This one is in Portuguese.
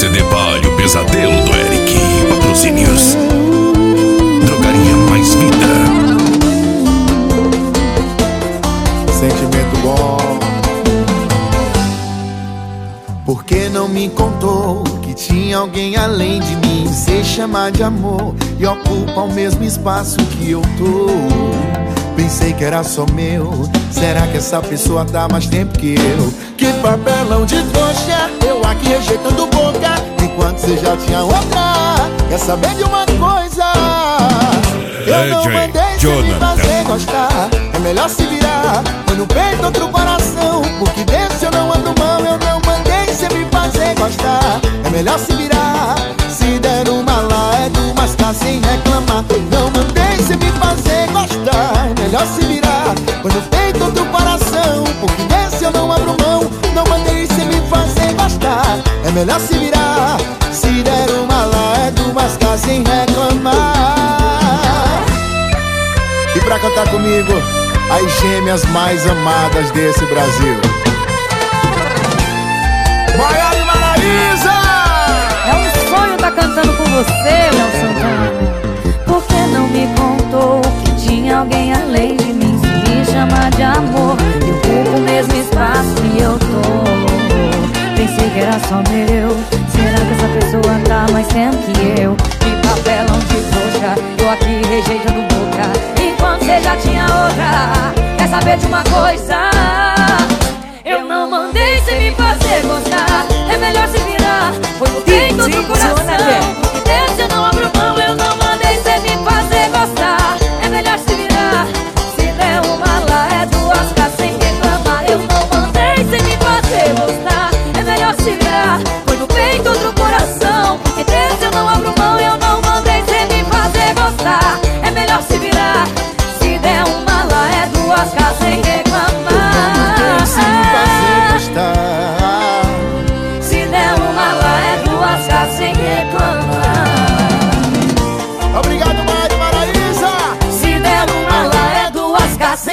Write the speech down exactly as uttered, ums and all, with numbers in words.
C D Palio, o pesadelo do Eric. Patrocínios. Drogaria Mais Vida. Sentimento bom. Por que não me contou que tinha alguém além de mim? Se chama de amor e ocupa o mesmo espaço que eu tô. Pensei que era só meu. Será que essa pessoa tá mais tempo que eu? Que papelão de trouxa, eu aqui rejeitando boca, enquanto você já tinha outra. Quer saber de uma coisa? Eu não mandei você me fazer gostar. É melhor se virar, põe no peito outro coração, porque desse eu não ando mão. Eu não mandei você me fazer gostar. É melhor se virar, se der uma lá é do mascar sem reclamar. Não mandei você me fazer gostar. É melhor se virar, põe no peito outro coração, porque desse eu não abro mão. Não mandei você me fazer gostar. É melhor se virar, se der uma lá é do mascar sem reclamar. E pra cantar comigo, as gêmeas mais amadas desse Brasil, Maiara e Maraísa. É um sonho tá cantando com você, Léo Santana. Por que não me contou que tinha alguém além de mim? Se me chama de amor, eu ocupo o mesmo espaço que eu tô. Pensei que era só meu. Será que essa pessoa tá mais tempo que eu? Que papelão de trouxa, eu aqui rejeitando boca, enquanto você já tinha outra. Quer saber de uma coisa? Eu não mandei você me fazer gostar. É melhor se virar, foi no peito do coração, porque desse eu não abro mão. Eu não mandei você me fazer gostar. É melhor se virar, se der uma lá é duas cá sem reclamar. Eu não mandei você me fazer gostar. É melhor se virar, foi no peito do coração, porque desse eu não abro mão. Eu não mandei você me fazer gostar. É melhor se virar, se der uma lá é duas cá sem reclamar. Se me fazer gostar. Se der uma lá é duas cá sem reclamar. Obrigado, Maiara e Maraísa. Se der uma lá é duas cá sem